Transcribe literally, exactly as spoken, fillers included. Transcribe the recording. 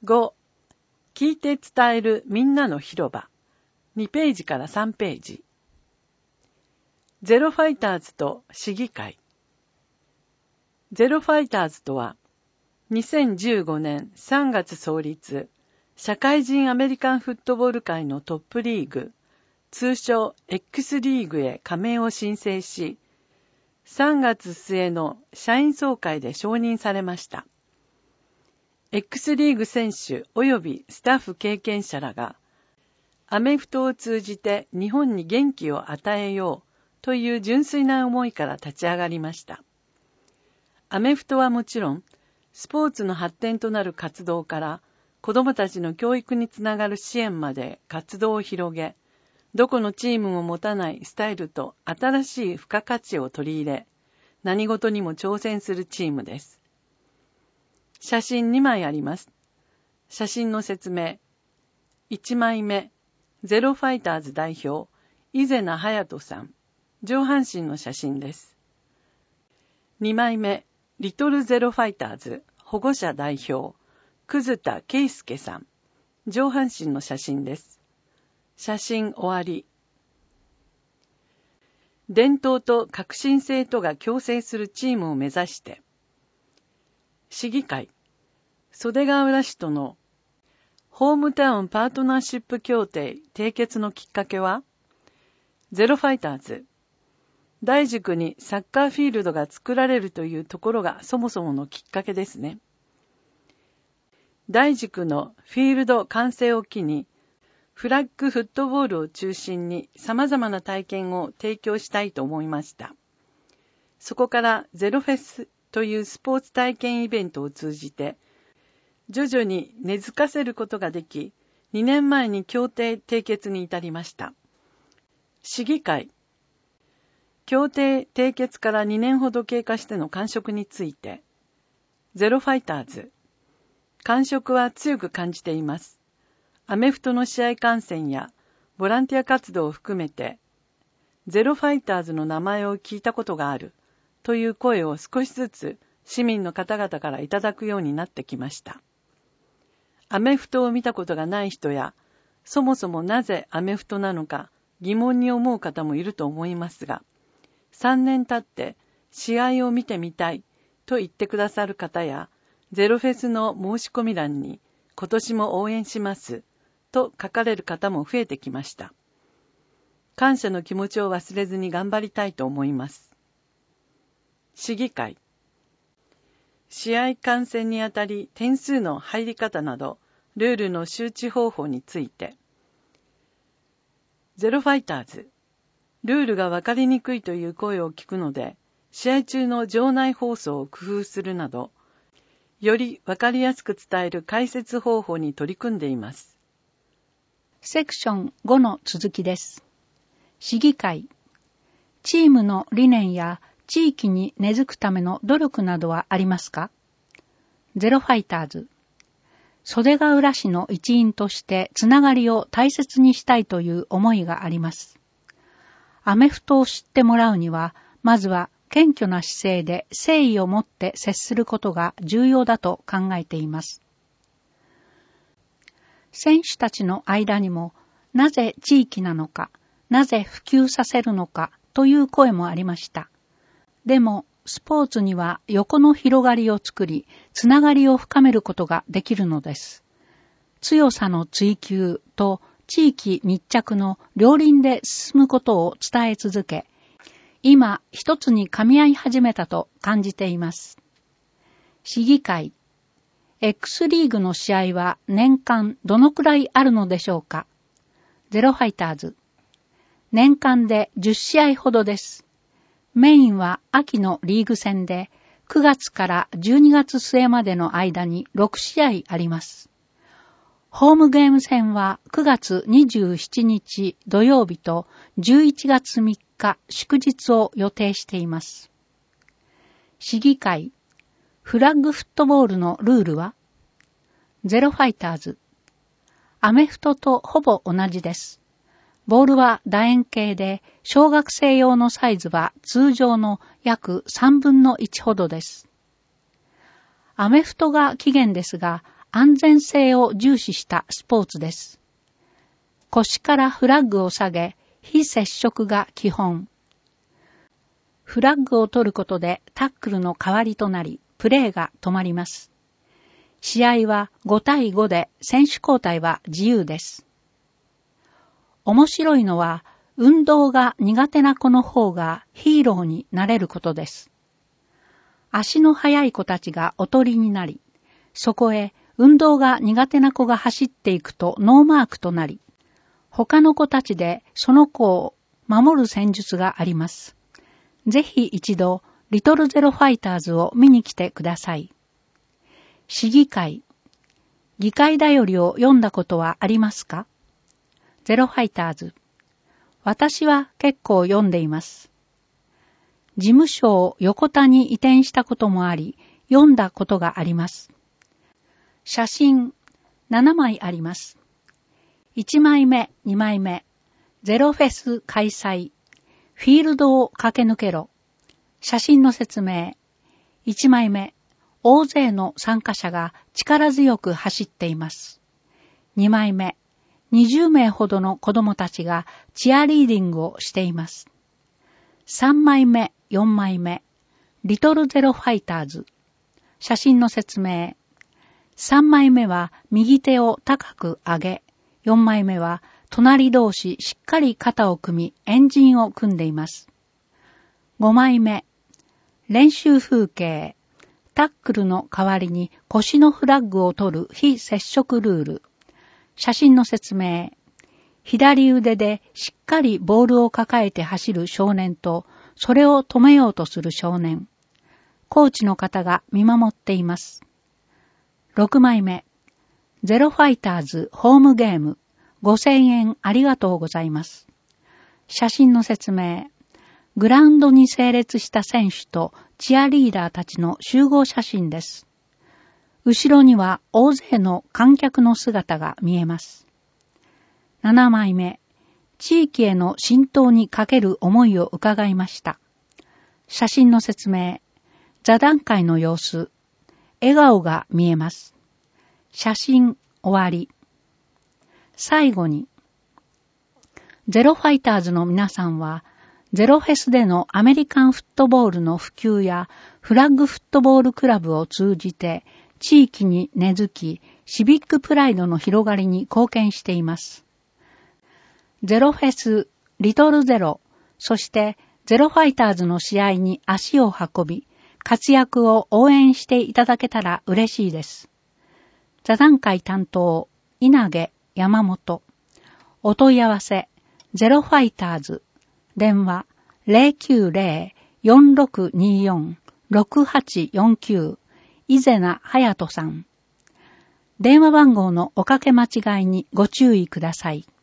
ご、聞いて伝えるみんなの広場。にページからさんページ。ゼロファイターズと市議会。ゼロファイターズとは、にせんじゅうごねんさんがつ創立、社会人アメリカンフットボール界のトップリーグ、通称 X リーグへ加盟を申請し、さんがつ末の社員総会で承認されました。X リーグ選手及びスタッフ経験者らが、アメフトを通じて日本に元気を与えようという純粋な思いから立ち上がりました。アメフトはもちろん、スポーツの発展となる活動から、子どもたちの教育につながる支援まで活動を広げ、どこのチームも持たないスタイルと新しい付加価値を取り入れ、何事にも挑戦するチームです。写真にまいあります。写真の説明。いちまいめ、ゼロファイターズ代表、伊是名隼人さん、上半身の写真です。にまいめ、リトルゼロファイターズ、保護者代表、葛田圭介さん、上半身の写真です。写真終わり。伝統と革新性とが共生するチームを目指して、市議会、袖ヶ浦市とのホームタウンパートナーシップ協定締結のきっかけは、ゼロファイターズ、大塾にサッカーフィールドが作られるというところがそもそものきっかけですね。大塾のフィールド完成を機に、フラッグフットボールを中心に様々な体験を提供したいと思いました。そこからゼロフェスというスポーツ体験イベントを通じて、徐々に根付かせることができ、にねんまえに協定締結に至りました。市議会、協定締結からにねんほど経過しての感触について、ゼロファイターズ、感触は強く感じています。アメフトの試合観戦やボランティア活動を含めて、ゼロファイターズの名前を聞いたことがあるという声を少しずつ市民の方々からいただくようになってきました。アメフトを見たことがない人や、そもそもなぜアメフトなのか疑問に思う方もいると思いますが、さんねん経って試合を見てみたいと言ってくださる方や、ゼロフェスの申し込み欄に今年も応援しますと書かれる方も増えてきました。感謝の気持ちを忘れずに頑張りたいと思います。市議会、試合観戦にあたり点数の入り方などルールの周知方法について、ゼロファイターズ、ルールが分かりにくいという声を聞くので、試合中の場内放送を工夫するなど、より分かりやすく伝える解説方法に取り組んでいます。 セクションごの続きです。市議会、チームの理念や地域に根付くための努力などはありますか？ゼロファイターズ、袖ヶ浦市の一員としてつながりを大切にしたいという思いがあります。アメフトを知ってもらうには、まずは謙虚な姿勢で誠意を持って接することが重要だと考えています。選手たちの間にも、なぜ地域なのか、なぜ普及させるのかという声もありました。でも、スポーツには横の広がりを作り、つながりを深めることができるのです。強さの追求と地域密着の両輪で進むことを伝え続け、今一つに噛み合い始めたと感じています。市議会、X リーグの試合は年間どのくらいあるのでしょうか？ゼロファイターズ、年間でじゅっしあいほどです。メインは秋のリーグ戦でくがつからじゅうにがつ末までの間にろくしあいあります。ホームゲーム戦はくがつにじゅうしちにち土曜日とじゅういちがつみっか祝日を予定しています。市議会、フラッグフットボールのルールは？ゼロファイターズ、アメフトとほぼ同じです。ボールは楕円形で、小学生用のサイズは通常の約さんぶんのいちほどです。アメフトが起源ですが、 安全性を重視したスポーツです。腰からフラッグを下げ、非接触が基本。フラッグを取ることでタックルの代わりとなり、プレーが止まります。試合はごたいごで選手交代は自由です。面白いのは、運動が苦手な子の方がヒーローになれることです。足の速い子たちがおとりになり、そこへ運動が苦手な子が走っていくとノーマークとなり、他の子たちでその子を守る戦術があります。ぜひ一度、リトルゼロファイターズを見に来てください。市議会。議会だよりを読んだことはありますか？ゼロファイターズ。私は結構読んでいます。事務所を横田に移転したこともあり、読んだことがあります。写真ななまいあります。いちまいめ、にまいめ、ゼロフェス開催、フィールドを駆け抜けろ。写真の説明。いちまいめ、大勢の参加者が力強く走っています。にまいめ、にじゅうめいほどの子供たちがチアリーディングをしています。さんまいめ、よんまいめ、リトルゼロファイターズ。写真の説明。さんまいめは右手を高く上げ、よんまいめは隣同士しっかり肩を組み、円陣を組んでいます。ごまいめ、練習風景。タックルの代わりに腰のフラッグを取る非接触ルール。写真の説明。左腕でしっかりボールを抱えて走る少年と、それを止めようとする少年。コーチの方が見守っています。ろくまいめ。ゼロファイターズホームゲーム。ごせんえんありがとうございます。写真の説明。グラウンドに整列した選手とチアリーダーたちの集合写真です。後ろには大勢の観客の姿が見えます。ななまいめ。地域への浸透にかける思いを伺いました。写真の説明。座談会の様子。笑顔が見えます。写真終わり。最後に、ゼロファイターズの皆さんは、ゼロフェスでのアメリカンフットボールの普及やフラッグフットボールクラブを通じて、地域に根付き、シビックプライドの広がりに貢献しています。ゼロフェス、リトルゼロ、そしてゼロファイターズの試合に足を運び、活躍を応援していただけたら嬉しいです。座談会担当、稲毛山本。お問い合わせ、ゼロファイターズ、電話 ゼロきゅうゼロ よんろくによん ろくはちよんきゅう、伊勢名隼人さん。電話番号のおかけ間違いにご注意ください。